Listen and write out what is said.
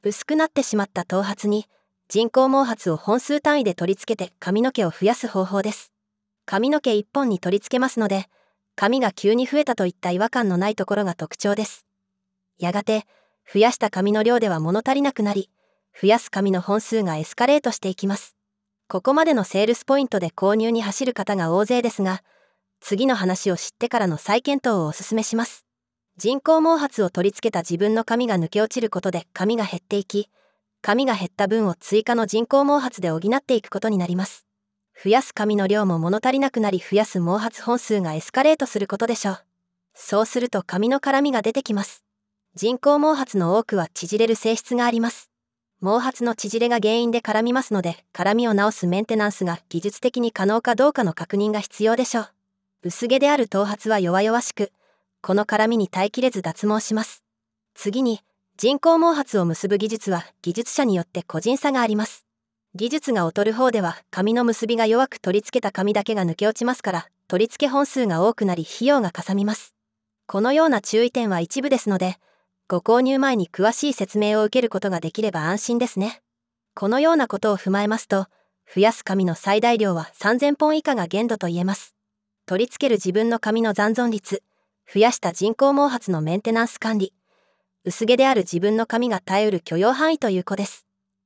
薄くなってしまった頭髪に人工毛髪を本数単位で取り付けて髪の毛を増やす方法です。髪の毛1本に取り付けますので、髪が急に増えたといった違和感のないところが特徴です。やがて増やした髪の量では物足りなくなり、増やす髪の本数がエスカレートしていきます。ここまでのセールスポイントで購入に走る方が大勢ですが、次の話を知ってからの再検討をお勧めします。人工毛髪を取り付けた自分の髪が抜け落ちることで髪が減っていき、髪が減った分を追加の人工毛髪で補っていくことになります。増やす髪の量も物足りなくなり、増やす毛髪本数がエスカレートすることでしょう。そうすると髪の絡みが出てきます。人工毛髪の多くは縮れる性質があります。毛髪の縮れが原因で絡みますので、絡みを直すメンテナンスが技術的に可能かどうかの確認が必要でしょう。薄毛である頭髪は弱々しく、この絡みに耐えきれず脱毛します。次に、人工毛髪を結ぶ技術は技術者によって個人差があります。技術が劣る方では髪の結びが弱く取り付けた髪だけが抜け落ちますから、取り付け本数が多くなり費用がかさみます。このような注意点は一部ですので、ご購入前に詳しい説明を受けることができれば安心ですね。このようなことを踏まえますと、増やす髪の最大量は3000本以下が限度と言えます。取り付ける自分の髪の残存率、増やした人工毛髪のメンテナンス管理、薄毛である自分の髪が耐えうる許容範囲ということです。